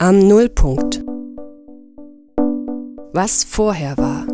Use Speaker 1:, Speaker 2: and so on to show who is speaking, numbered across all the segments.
Speaker 1: Am Nullpunkt. Was vorher war.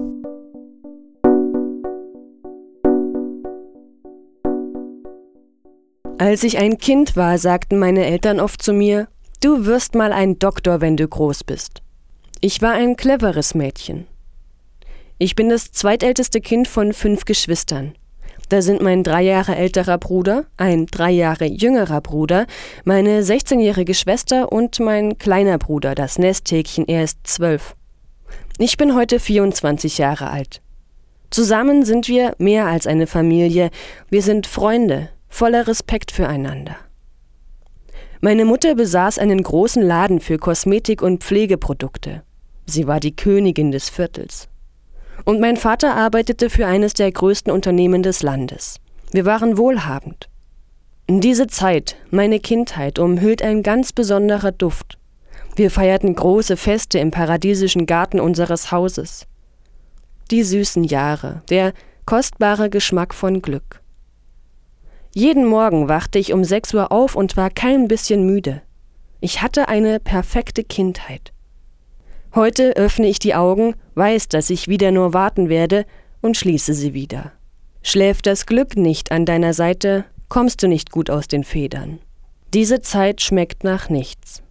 Speaker 1: Als ich ein Kind war, sagten meine Eltern oft zu mir: Du wirst mal ein Doktor, wenn du groß bist. Ich war ein cleveres Mädchen. Ich bin das zweitälteste Kind von 5 Geschwistern. Da sind mein 3 Jahre älterer Bruder, ein 3 Jahre jüngerer Bruder, meine 16-jährige Schwester und mein kleiner Bruder, das Nesthäkchen, er ist 12. Ich bin heute 24 Jahre alt. Zusammen sind wir mehr als eine Familie, wir sind Freunde, voller Respekt füreinander. Meine Mutter besaß einen großen Laden für Kosmetik- und Pflegeprodukte. Sie war die Königin des Viertels. Und mein Vater arbeitete für eines der größten Unternehmen des Landes. Wir waren wohlhabend. Diese Zeit, meine Kindheit, umhüllt ein ganz besonderer Duft. Wir feierten große Feste im paradiesischen Garten unseres Hauses. Die süßen Jahre, der kostbare Geschmack von Glück. Jeden Morgen wachte ich um 6 Uhr auf und war kein bisschen müde. Ich hatte eine perfekte Kindheit. Heute öffne ich die Augen, weiß, dass ich wieder nur warten werde und schließe sie wieder. Schläft das Glück nicht an deiner Seite, kommst du nicht gut aus den Federn. Diese Zeit schmeckt nach nichts.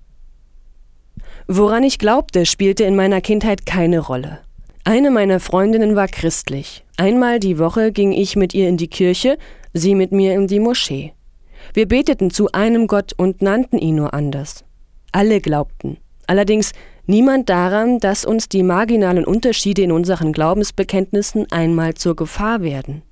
Speaker 1: Woran ich glaubte, spielte in meiner Kindheit keine Rolle. Eine meiner Freundinnen war christlich. Einmal die Woche ging ich mit ihr in die Kirche, sie mit mir in die Moschee. Wir beteten zu einem Gott und nannten ihn nur anders. Alle glaubten. Allerdings niemand daran, dass uns die marginalen Unterschiede in unseren Glaubensbekenntnissen einmal zur Gefahr werden.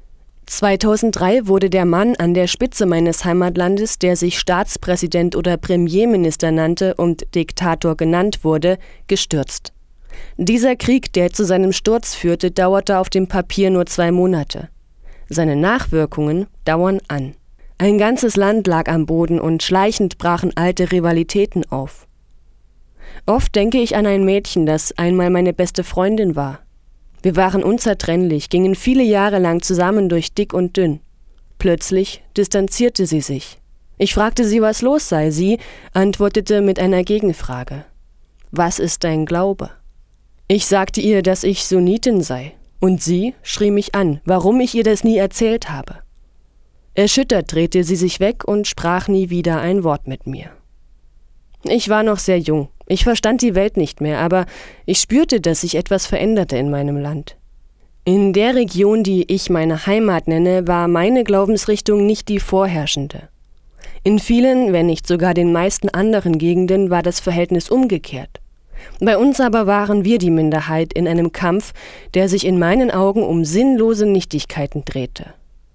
Speaker 1: 2003 wurde der Mann an der Spitze meines Heimatlandes, der sich Staatspräsident oder Premierminister nannte und Diktator genannt wurde, gestürzt. Dieser Krieg, der zu seinem Sturz führte, dauerte auf dem Papier nur 2 Monate. Seine Nachwirkungen dauern an. Ein ganzes Land lag am Boden und schleichend brachen alte Rivalitäten auf. Oft denke ich an ein Mädchen, das einmal meine beste Freundin war. Wir waren unzertrennlich, gingen viele Jahre lang zusammen durch dick und dünn. Plötzlich distanzierte sie sich. Ich fragte sie, was los sei. Sie antwortete mit einer Gegenfrage. Was ist dein Glaube? Ich sagte ihr, dass ich Sunnitin sei. Und sie schrie mich an, warum ich ihr das nie erzählt habe. Erschüttert drehte sie sich weg und sprach nie wieder ein Wort mit mir. Ich war noch sehr jung. Ich verstand die Welt nicht mehr, aber ich spürte, dass sich etwas veränderte in meinem Land. In der Region, die ich meine Heimat nenne, war meine Glaubensrichtung nicht die vorherrschende. In vielen, wenn nicht sogar den meisten anderen Gegenden war das Verhältnis umgekehrt. Bei uns aber waren wir die Minderheit in einem Kampf, der sich in meinen Augen um sinnlose Nichtigkeiten drehte.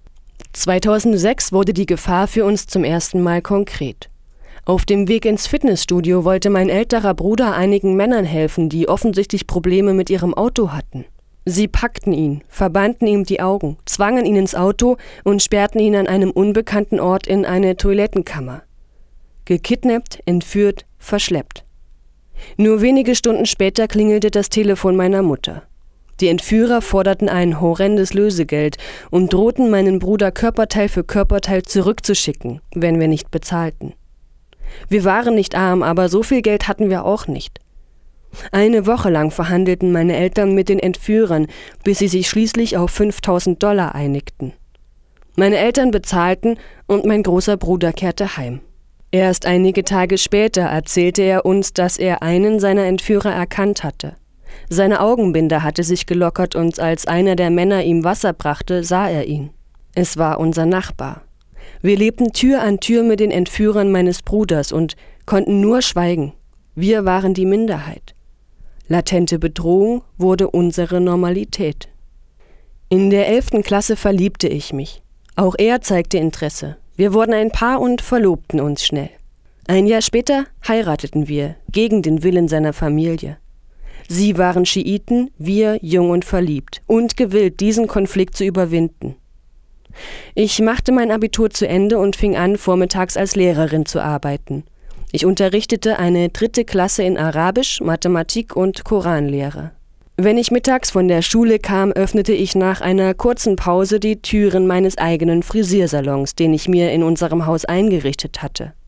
Speaker 1: 2006 wurde die Gefahr für uns zum ersten Mal konkret. Auf dem Weg ins Fitnessstudio wollte mein älterer Bruder einigen Männern helfen, die offensichtlich Probleme mit ihrem Auto hatten. Sie packten ihn, verbanden ihm die Augen, zwangen ihn ins Auto und sperrten ihn an einem unbekannten Ort in eine Toilettenkammer. Gekidnappt, entführt, verschleppt. Nur wenige Stunden später klingelte das Telefon meiner Mutter. Die Entführer forderten ein horrendes Lösegeld und drohten, meinen Bruder Körperteil für Körperteil zurückzuschicken, wenn wir nicht bezahlten. Wir waren nicht arm, aber so viel Geld hatten wir auch nicht. Eine Woche lang verhandelten meine Eltern mit den Entführern, bis sie sich schließlich auf $5.000 einigten. Meine Eltern bezahlten und mein großer Bruder kehrte heim. Erst einige Tage später erzählte er uns, dass er einen seiner Entführer erkannt hatte. Seine Augenbinde hatte sich gelockert und als einer der Männer ihm Wasser brachte, sah er ihn. Es war unser Nachbar. Wir lebten Tür an Tür mit den Entführern meines Bruders und konnten nur schweigen. Wir waren die Minderheit. Latente Bedrohung wurde unsere Normalität. In der 11. Klasse verliebte ich mich. Auch er zeigte Interesse. Wir wurden ein Paar und verlobten uns schnell. Ein Jahr später heirateten wir, gegen den Willen seiner Familie. Sie waren Schiiten, wir jung und verliebt und gewillt, diesen Konflikt zu überwinden. Ich machte mein Abitur zu Ende und fing an, vormittags als Lehrerin zu arbeiten. Ich unterrichtete eine 3. Klasse in Arabisch, Mathematik und Koranlehre. Wenn ich mittags von der Schule kam, öffnete ich nach einer kurzen Pause die Türen meines eigenen Frisiersalons, den ich mir in unserem Haus eingerichtet hatte.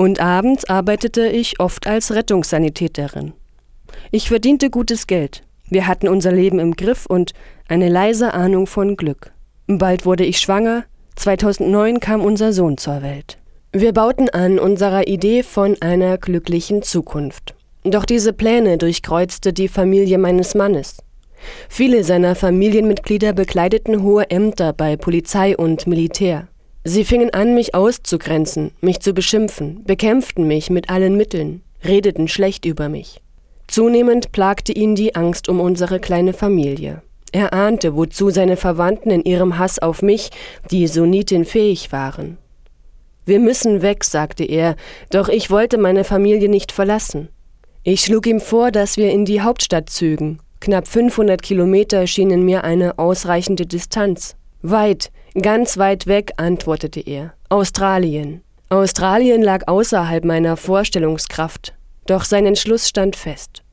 Speaker 1: Und abends arbeitete ich oft als Rettungssanitäterin. Ich verdiente gutes Geld. Wir hatten unser Leben im Griff und eine leise Ahnung von Glück. Bald wurde ich schwanger. 2009 kam unser Sohn zur Welt. Wir bauten an unserer Idee von einer glücklichen Zukunft. Doch diese Pläne durchkreuzte die Familie meines Mannes. Viele seiner Familienmitglieder bekleideten hohe Ämter bei Polizei und Militär. Sie fingen an, mich auszugrenzen, mich zu beschimpfen, bekämpften mich mit allen Mitteln, redeten schlecht über mich. Zunehmend plagte ihn die Angst um unsere kleine Familie. Er ahnte, wozu seine Verwandten in ihrem Hass auf mich, die Sunnitin, fähig waren. »Wir müssen weg«, sagte er, doch ich wollte meine Familie nicht verlassen. Ich schlug ihm vor, dass wir in die Hauptstadt zögen. Knapp 500 Kilometer schienen mir eine ausreichende Distanz. »Weit, ganz weit weg«, antwortete er. »Australien.« Australien lag außerhalb meiner Vorstellungskraft, doch sein Entschluss stand fest.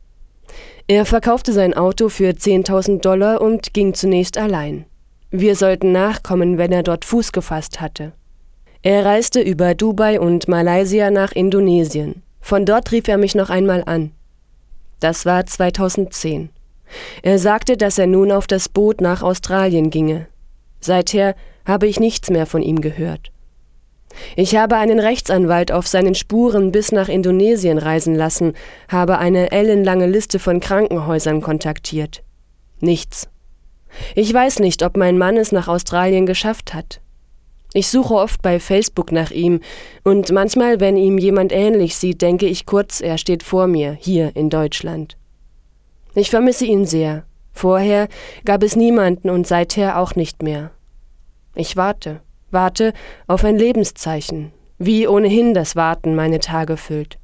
Speaker 1: Er verkaufte sein Auto für $10.000 und ging zunächst allein. Wir sollten nachkommen, wenn er dort Fuß gefasst hatte. Er reiste über Dubai und Malaysia nach Indonesien. Von dort rief er mich noch einmal an. Das war 2010. Er sagte, dass er nun auf das Boot nach Australien ginge. Seither habe ich nichts mehr von ihm gehört. Ich habe einen Rechtsanwalt auf seinen Spuren bis nach Indonesien reisen lassen, habe eine ellenlange Liste von Krankenhäusern kontaktiert. Nichts. Ich weiß nicht, ob mein Mann es nach Australien geschafft hat. Ich suche oft bei Facebook nach ihm und manchmal, wenn ihm jemand ähnlich sieht, denke ich kurz, er steht vor mir, hier in Deutschland. Ich vermisse ihn sehr. Vorher gab es niemanden und seither auch nicht mehr. Ich warte auf ein Lebenszeichen, wie ohnehin das Warten meine Tage füllt.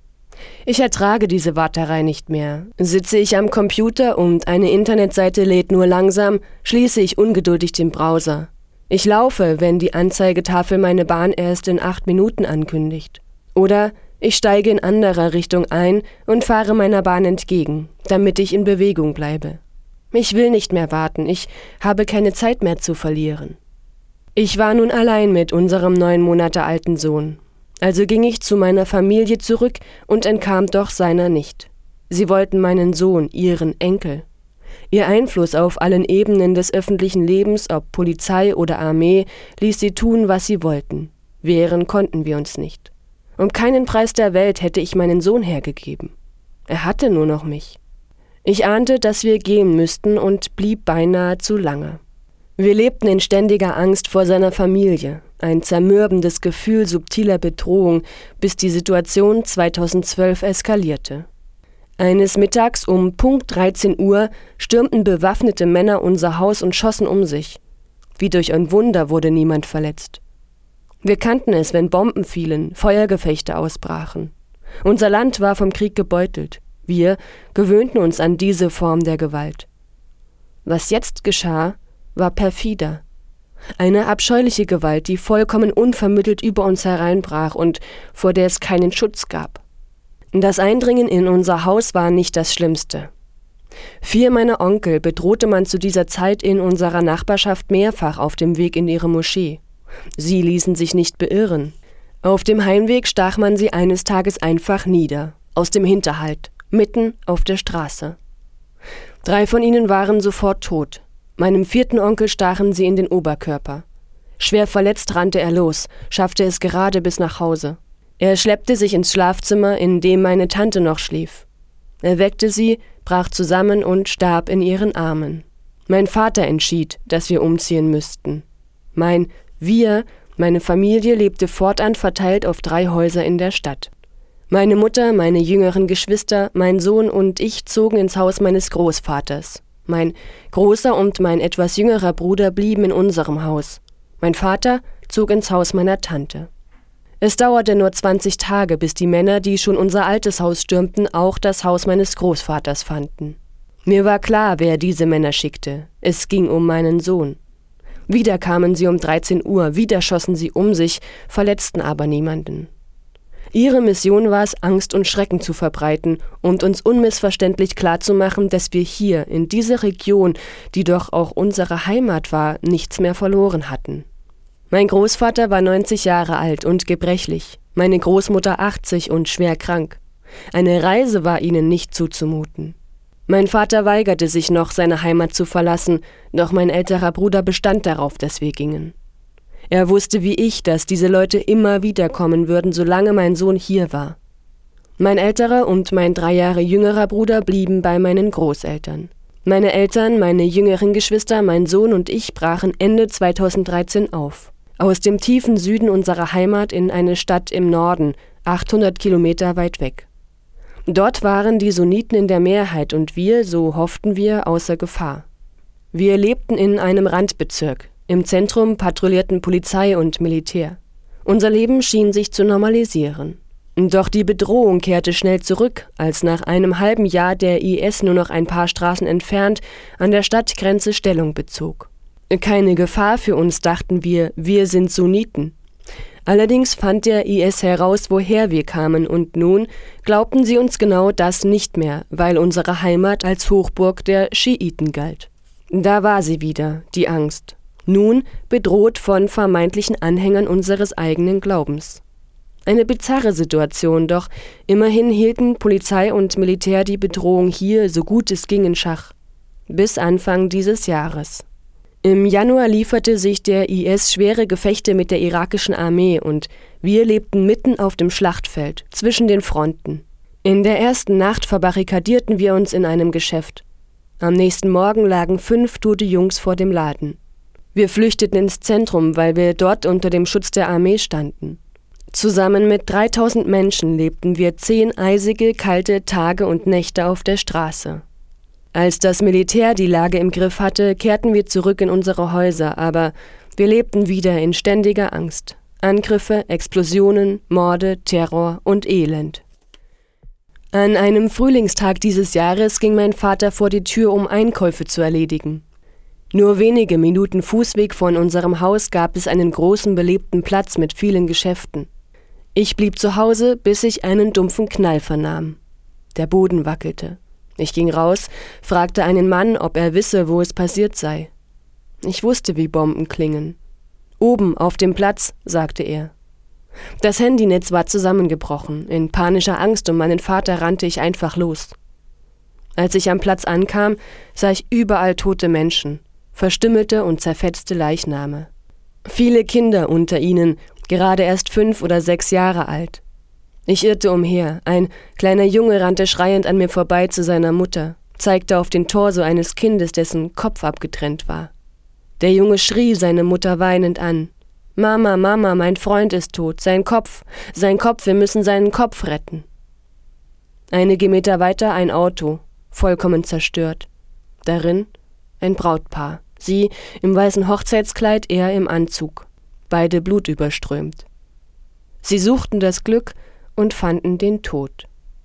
Speaker 1: Ich ertrage diese Warterei nicht mehr. Sitze ich am Computer und eine Internetseite lädt nur langsam, schließe ich ungeduldig den Browser. Ich laufe, wenn die Anzeigetafel meine Bahn erst in 8 Minuten ankündigt. Oder ich steige in anderer Richtung ein und fahre meiner Bahn entgegen, damit ich in Bewegung bleibe. Ich will nicht mehr warten, ich habe keine Zeit mehr zu verlieren. Ich war nun allein mit unserem 9 Monate alten Sohn. Also ging ich zu meiner Familie zurück und entkam doch seiner nicht. Sie wollten meinen Sohn, ihren Enkel. Ihr Einfluss auf allen Ebenen des öffentlichen Lebens, ob Polizei oder Armee, ließ sie tun, was sie wollten. Wehren konnten wir uns nicht. Um keinen Preis der Welt hätte ich meinen Sohn hergegeben. Er hatte nur noch mich. Ich ahnte, dass wir gehen müssten und blieb beinahe zu lange. Wir lebten in ständiger Angst vor seiner Familie, ein zermürbendes Gefühl subtiler Bedrohung, bis die Situation 2012 eskalierte. Eines Mittags um Punkt 13 Uhr stürmten bewaffnete Männer unser Haus und schossen um sich. Wie durch ein Wunder wurde niemand verletzt. Wir kannten es, wenn Bomben fielen, Feuergefechte ausbrachen. Unser Land war vom Krieg gebeutelt. Wir gewöhnten uns an diese Form der Gewalt. Was jetzt geschah, war perfider. Eine abscheuliche Gewalt, die vollkommen unvermittelt über uns hereinbrach und vor der es keinen Schutz gab. Das Eindringen in unser Haus war nicht das Schlimmste. 4 meiner Onkel bedrohte man zu dieser Zeit in unserer Nachbarschaft mehrfach auf dem Weg in ihre Moschee. Sie ließen sich nicht beirren. Auf dem Heimweg stach man sie eines Tages einfach nieder, aus dem Hinterhalt, mitten auf der Straße. 3 von ihnen waren sofort tot. Meinem 4. Onkel stachen sie in den Oberkörper. Schwer verletzt rannte er los, schaffte es gerade bis nach Hause. Er schleppte sich ins Schlafzimmer, in dem meine Tante noch schlief. Er weckte sie, brach zusammen und starb in ihren Armen. Mein Vater entschied, dass wir umziehen müssten. Meine Familie lebte fortan verteilt auf 3 Häuser in der Stadt. Meine Mutter, meine jüngeren Geschwister, mein Sohn und ich zogen ins Haus meines Großvaters. Mein großer und mein etwas jüngerer Bruder blieben in unserem Haus. Mein Vater zog ins Haus meiner Tante. Es dauerte nur 20 Tage, bis die Männer, die schon unser altes Haus stürmten, auch das Haus meines Großvaters fanden. Mir war klar, wer diese Männer schickte. Es ging um meinen Sohn. Wieder kamen sie um 13 Uhr, wieder schossen sie um sich, verletzten aber niemanden. Ihre Mission war es, Angst und Schrecken zu verbreiten und uns unmissverständlich klarzumachen, dass wir hier, in dieser Region, die doch auch unsere Heimat war, nichts mehr verloren hatten. Mein Großvater war 90 Jahre alt und gebrechlich. meine Großmutter 80 und schwer krank. Eine Reise war ihnen nicht zuzumuten. Mein Vater weigerte sich noch, seine Heimat zu verlassen, doch mein älterer Bruder bestand darauf, dass wir gingen. Er wusste wie ich, dass diese Leute immer wieder kommen würden, solange mein Sohn hier war. Mein älterer und mein 3 Jahre jüngerer Bruder blieben bei meinen Großeltern. Meine Eltern, meine jüngeren Geschwister, mein Sohn und ich brachen Ende 2013 auf. Aus dem tiefen Süden unserer Heimat in eine Stadt im Norden, 800 Kilometer weit weg. Dort waren die Sunniten in der Mehrheit und wir, so hofften wir, außer Gefahr. Wir lebten in einem Randbezirk. Im Zentrum patrouillierten Polizei und Militär. Unser Leben schien sich zu normalisieren. Doch die Bedrohung kehrte schnell zurück, als nach einem halben Jahr der IS nur noch ein paar Straßen entfernt an der Stadtgrenze Stellung bezog. Keine Gefahr für uns, dachten wir sind Sunniten. Allerdings fand der IS heraus, woher wir kamen, und nun glaubten sie uns genau das nicht mehr, weil unsere Heimat als Hochburg der Schiiten galt. Da war sie wieder, die Angst. Nun bedroht von vermeintlichen Anhängern unseres eigenen Glaubens. Eine bizarre Situation, doch immerhin hielten Polizei und Militär die Bedrohung hier so gut es ging in Schach. Bis Anfang dieses Jahres. Im Januar lieferte sich der IS schwere Gefechte mit der irakischen Armee und wir lebten mitten auf dem Schlachtfeld, zwischen den Fronten. In der ersten Nacht verbarrikadierten wir uns in einem Geschäft. Am nächsten Morgen lagen 5 tote Jungs vor dem Laden. Wir flüchteten ins Zentrum, weil wir dort unter dem Schutz der Armee standen. Zusammen mit 3000 Menschen lebten wir 10 eisige, kalte Tage und Nächte auf der Straße. Als das Militär die Lage im Griff hatte, kehrten wir zurück in unsere Häuser, aber wir lebten wieder in ständiger Angst. Angriffe, Explosionen, Morde, Terror und Elend. An einem Frühlingstag dieses Jahres ging mein Vater vor die Tür, um Einkäufe zu erledigen. Nur wenige Minuten Fußweg von unserem Haus gab es einen großen belebten Platz mit vielen Geschäften. Ich blieb zu Hause, bis ich einen dumpfen Knall vernahm. Der Boden wackelte. Ich ging raus, fragte einen Mann, ob er wisse, wo es passiert sei. Ich wusste, wie Bomben klingen. Oben auf dem Platz, sagte er. Das Handynetz war zusammengebrochen. In panischer Angst um meinen Vater rannte ich einfach los. Als ich am Platz ankam, sah ich überall tote Menschen. Verstümmelte und zerfetzte Leichname. Viele Kinder unter ihnen, gerade erst 5 oder 6 Jahre alt. Ich irrte umher. Ein kleiner Junge rannte schreiend an mir vorbei zu seiner Mutter, zeigte auf den Torso eines Kindes, dessen Kopf abgetrennt war. Der Junge schrie seine Mutter weinend an. »Mama, Mama, mein Freund ist tot. Sein Kopf, wir müssen seinen Kopf retten.« Einige Meter weiter ein Auto, vollkommen zerstört. Darin ein Brautpaar. Sie im weißen Hochzeitskleid, er im Anzug. Beide blutüberströmt. Sie suchten das Glück und fanden den Tod.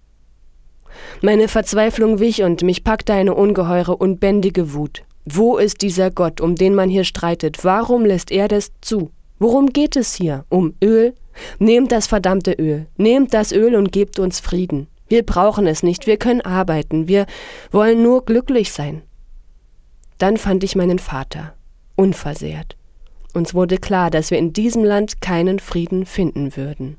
Speaker 1: Meine Verzweiflung wich und mich packte eine ungeheure, unbändige Wut. Wo ist dieser Gott, um den man hier streitet? Warum lässt er das zu? Worum geht es hier? Um Öl? Nehmt das verdammte Öl. Nehmt das Öl und gebt uns Frieden. Wir brauchen es nicht, wir können arbeiten, wir wollen nur glücklich sein. Dann fand ich meinen Vater, unversehrt. Uns wurde klar, dass wir in diesem Land keinen Frieden finden würden.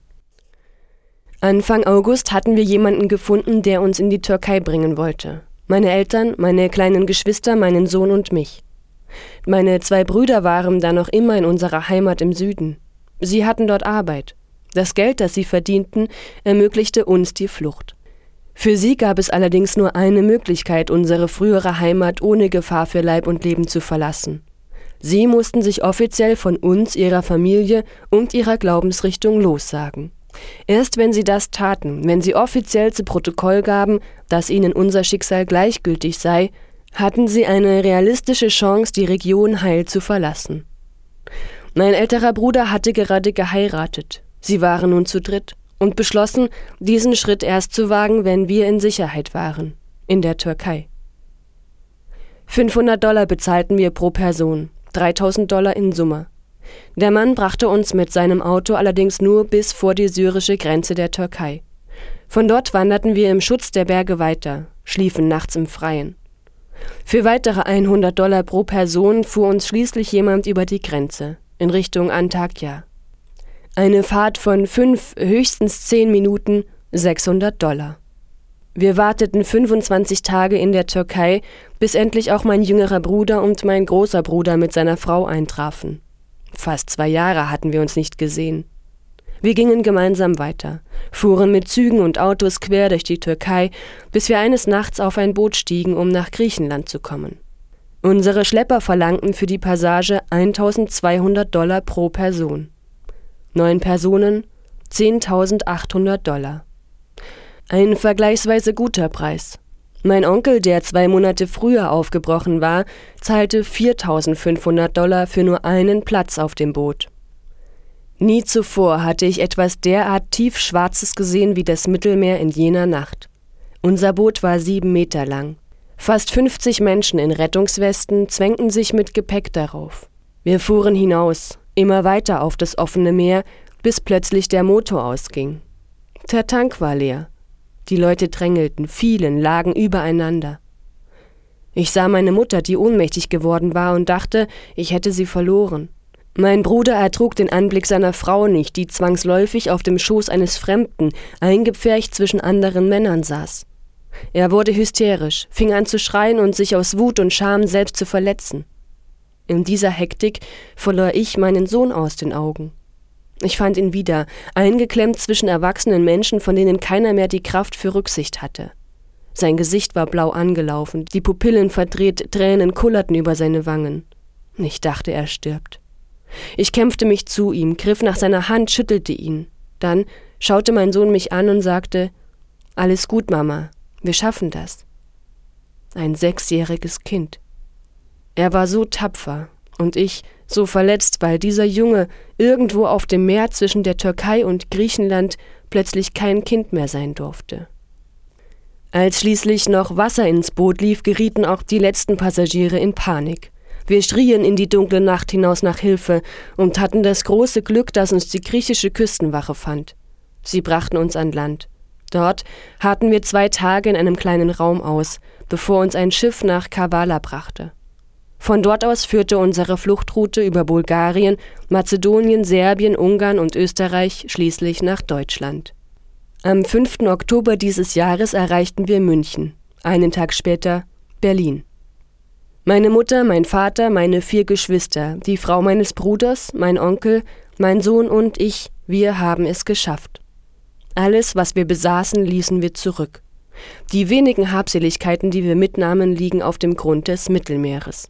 Speaker 1: Anfang August hatten wir jemanden gefunden, der uns in die Türkei bringen wollte. Meine Eltern, meine kleinen Geschwister, meinen Sohn und mich. Meine 2 Brüder waren da noch immer in unserer Heimat im Süden. Sie hatten dort Arbeit. Das Geld, das sie verdienten, ermöglichte uns die Flucht. Für sie gab es allerdings nur eine Möglichkeit, unsere frühere Heimat ohne Gefahr für Leib und Leben zu verlassen. Sie mussten sich offiziell von uns, ihrer Familie und ihrer Glaubensrichtung lossagen. Erst wenn sie das taten, wenn sie offiziell zu Protokoll gaben, dass ihnen unser Schicksal gleichgültig sei, hatten sie eine realistische Chance, die Region heil zu verlassen. Mein älterer Bruder hatte gerade geheiratet. Sie waren nun zu dritt und beschlossen, diesen Schritt erst zu wagen, wenn wir in Sicherheit waren, in der Türkei. $500 bezahlten wir pro Person, $3.000 in Summe. Der Mann brachte uns mit seinem Auto allerdings nur bis vor die syrische Grenze der Türkei. Von dort wanderten wir im Schutz der Berge weiter, schliefen nachts im Freien. Für weitere $100 pro Person fuhr uns schließlich jemand über die Grenze, in Richtung Antakya. Eine Fahrt von 5, höchstens 10 Minuten, $600. Wir warteten 25 Tage in der Türkei, bis endlich auch mein jüngerer Bruder und mein großer Bruder mit seiner Frau eintrafen. Fast 2 Jahre hatten wir uns nicht gesehen. Wir gingen gemeinsam weiter, fuhren mit Zügen und Autos quer durch die Türkei, bis wir eines Nachts auf ein Boot stiegen, um nach Griechenland zu kommen. Unsere Schlepper verlangten für die Passage $1.200 pro Person. 9 Personen, $10.800. Ein vergleichsweise guter Preis. Mein Onkel, der 2 Monate früher aufgebrochen war, zahlte $4.500 für nur einen Platz auf dem Boot. Nie zuvor hatte ich etwas derart tiefschwarzes gesehen wie das Mittelmeer in jener Nacht. Unser Boot war 7 Meter lang. Fast 50 Menschen in Rettungswesten zwängten sich mit Gepäck darauf. Wir fuhren hinaus, immer weiter auf das offene Meer, bis plötzlich der Motor ausging. Der Tank war leer. Die Leute drängelten, fielen, lagen übereinander. Ich sah meine Mutter, die ohnmächtig geworden war, und dachte, ich hätte sie verloren. Mein Bruder ertrug den Anblick seiner Frau nicht, die zwangsläufig auf dem Schoß eines Fremden, eingepfercht zwischen anderen Männern saß. Er wurde hysterisch, fing an zu schreien und sich aus Wut und Scham selbst zu verletzen. In dieser Hektik verlor ich meinen Sohn aus den Augen. Ich fand ihn wieder, eingeklemmt zwischen erwachsenen Menschen, von denen keiner mehr die Kraft für Rücksicht hatte. Sein Gesicht war blau angelaufen, die Pupillen verdreht, Tränen kullerten über seine Wangen. Ich dachte, er stirbt. Ich kämpfte mich zu ihm, griff nach seiner Hand, schüttelte ihn. Dann schaute mein Sohn mich an und sagte, »Alles gut, Mama, wir schaffen das.« Ein 6-jähriges Kind. Er war so tapfer und ich so verletzt, weil dieser Junge irgendwo auf dem Meer zwischen der Türkei und Griechenland plötzlich kein Kind mehr sein durfte. Als schließlich noch Wasser ins Boot lief, gerieten auch die letzten Passagiere in Panik. Wir schrien in die dunkle Nacht hinaus nach Hilfe und hatten das große Glück, dass uns die griechische Küstenwache fand. Sie brachten uns an Land. Dort harrten wir 2 Tage in einem kleinen Raum aus, bevor uns ein Schiff nach Kavala brachte. Von dort aus führte unsere Fluchtroute über Bulgarien, Mazedonien, Serbien, Ungarn und Österreich schließlich nach Deutschland. Am 5. Oktober dieses Jahres erreichten wir München, einen Tag später Berlin. Meine Mutter, mein Vater, meine 4 Geschwister, die Frau meines Bruders, mein Onkel, mein Sohn und ich, wir haben es geschafft. Alles, was wir besaßen, ließen wir zurück. Die wenigen Habseligkeiten, die wir mitnahmen, liegen auf dem Grund des Mittelmeeres.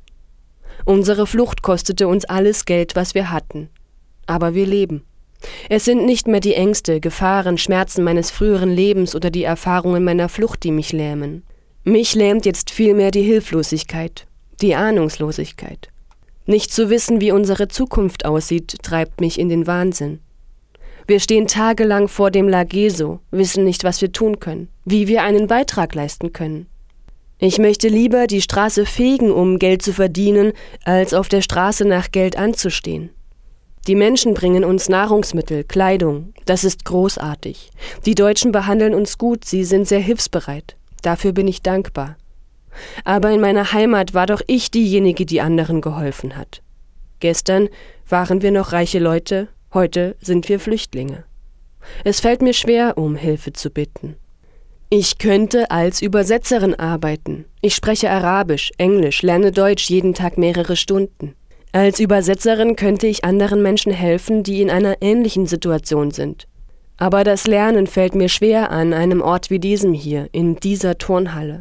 Speaker 1: Unsere Flucht kostete uns alles Geld, was wir hatten. Aber wir leben. Es sind nicht mehr die Ängste, Gefahren, Schmerzen meines früheren Lebens oder die Erfahrungen meiner Flucht, die mich lähmen. Mich lähmt jetzt vielmehr die Hilflosigkeit, die Ahnungslosigkeit. Nicht zu wissen, wie unsere Zukunft aussieht, treibt mich in den Wahnsinn. Wir stehen tagelang vor dem Lageso, wissen nicht, was wir tun können, wie wir einen Beitrag leisten können. Ich möchte lieber die Straße fegen, um Geld zu verdienen, als auf der Straße nach Geld anzustehen. Die Menschen bringen uns Nahrungsmittel, Kleidung. Das ist großartig. Die Deutschen behandeln uns gut, sie sind sehr hilfsbereit. Dafür bin ich dankbar. Aber in meiner Heimat war doch ich diejenige, die anderen geholfen hat. Gestern waren wir noch reiche Leute, heute sind wir Flüchtlinge. Es fällt mir schwer, um Hilfe zu bitten. Ich könnte als Übersetzerin arbeiten. Ich spreche Arabisch, Englisch, lerne Deutsch jeden Tag mehrere Stunden. Als Übersetzerin könnte ich anderen Menschen helfen, die in einer ähnlichen Situation sind. Aber das Lernen fällt mir schwer an einem Ort wie diesem hier, in dieser Turnhalle.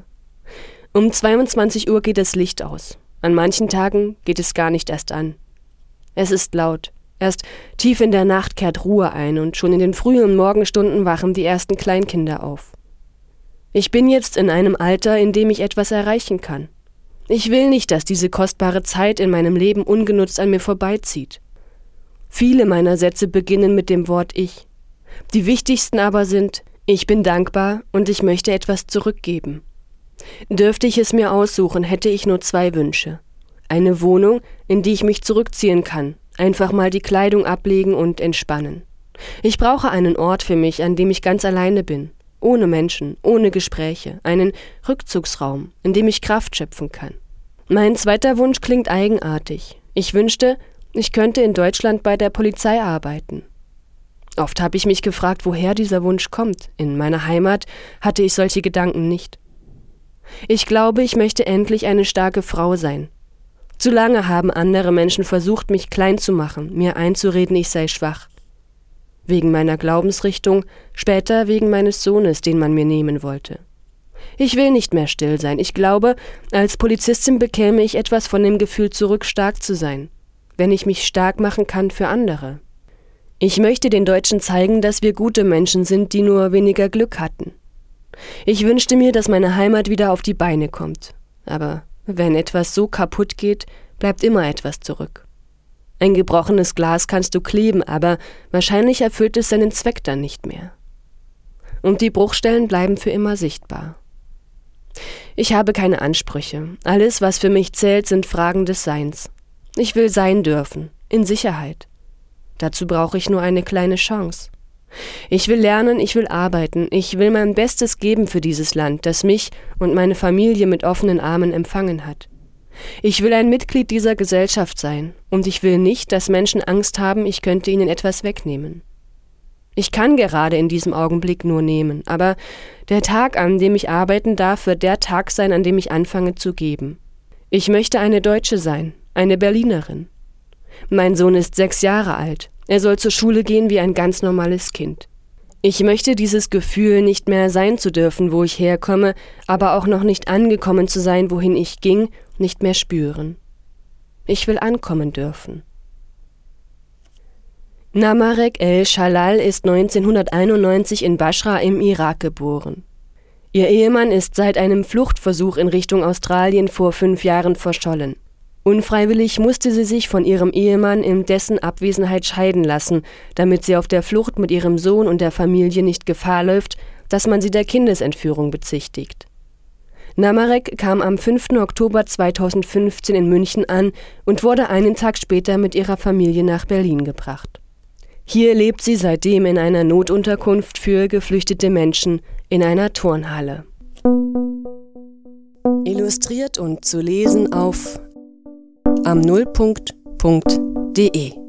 Speaker 1: Um 22 Uhr geht das Licht aus. An manchen Tagen geht es gar nicht erst an. Es ist laut. Erst tief in der Nacht kehrt Ruhe ein und schon in den frühen Morgenstunden wachen die ersten Kleinkinder auf. Ich bin jetzt in einem Alter, in dem ich etwas erreichen kann. Ich will nicht, dass diese kostbare Zeit in meinem Leben ungenutzt an mir vorbeizieht. Viele meiner Sätze beginnen mit dem Wort Ich. Die wichtigsten aber sind, ich bin dankbar und ich möchte etwas zurückgeben. Dürfte ich es mir aussuchen, hätte ich nur 2 Wünsche. Eine Wohnung, in die ich mich zurückziehen kann, einfach mal die Kleidung ablegen und entspannen. Ich brauche einen Ort für mich, an dem ich ganz alleine bin. Ohne Menschen, ohne Gespräche, einen Rückzugsraum, in dem ich Kraft schöpfen kann. Mein zweiter Wunsch klingt eigenartig. Ich wünschte, ich könnte in Deutschland bei der Polizei arbeiten. Oft habe ich mich gefragt, woher dieser Wunsch kommt. In meiner Heimat hatte ich solche Gedanken nicht. Ich glaube, ich möchte endlich eine starke Frau sein. Zu lange haben andere Menschen versucht, mich klein zu machen, mir einzureden, ich sei schwach. Wegen meiner Glaubensrichtung, später wegen meines Sohnes, den man mir nehmen wollte. Ich will nicht mehr still sein. Ich glaube, als Polizistin bekäme ich etwas von dem Gefühl zurück, stark zu sein, wenn ich mich stark machen kann für andere. Ich möchte den Deutschen zeigen, dass wir gute Menschen sind, die nur weniger Glück hatten. Ich wünschte mir, dass meine Heimat wieder auf die Beine kommt. Aber wenn etwas so kaputt geht, bleibt immer etwas zurück. Ein gebrochenes Glas kannst du kleben, aber wahrscheinlich erfüllt es seinen Zweck dann nicht mehr. Und die Bruchstellen bleiben für immer sichtbar. Ich habe keine Ansprüche. Alles, was für mich zählt, sind Fragen des Seins. Ich will sein dürfen, in Sicherheit. Dazu brauche ich nur eine kleine Chance. Ich will lernen, ich will arbeiten, ich will mein Bestes geben für dieses Land, das mich und meine Familie mit offenen Armen empfangen hat. Ich will ein Mitglied dieser Gesellschaft sein und ich will nicht, dass Menschen Angst haben, ich könnte ihnen etwas wegnehmen. Ich kann gerade in diesem Augenblick nur nehmen, aber der Tag, an dem ich arbeiten darf, wird der Tag sein, an dem ich anfange zu geben. Ich möchte eine Deutsche sein, eine Berlinerin. Mein Sohn ist 6 Jahre alt. Er soll zur Schule gehen wie ein ganz normales Kind. Ich möchte dieses Gefühl, nicht mehr sein zu dürfen, wo ich herkomme, aber auch noch nicht angekommen zu sein, wohin ich ging, nicht mehr spüren. Ich will ankommen dürfen. Namarek El-Shalal ist 1991 in Baschra im Irak geboren. Ihr Ehemann ist seit einem Fluchtversuch in Richtung Australien vor 5 Jahren verschollen. Unfreiwillig musste sie sich von ihrem Ehemann in dessen Abwesenheit scheiden lassen, damit sie auf der Flucht mit ihrem Sohn und der Familie nicht Gefahr läuft, dass man sie der Kindesentführung bezichtigt. Namarek kam am 5. Oktober 2015 in München an und wurde einen Tag später mit ihrer Familie nach Berlin gebracht. Hier lebt sie seitdem in einer Notunterkunft für geflüchtete Menschen in einer Turnhalle. Illustriert und zu lesen auf amnullpunkt.de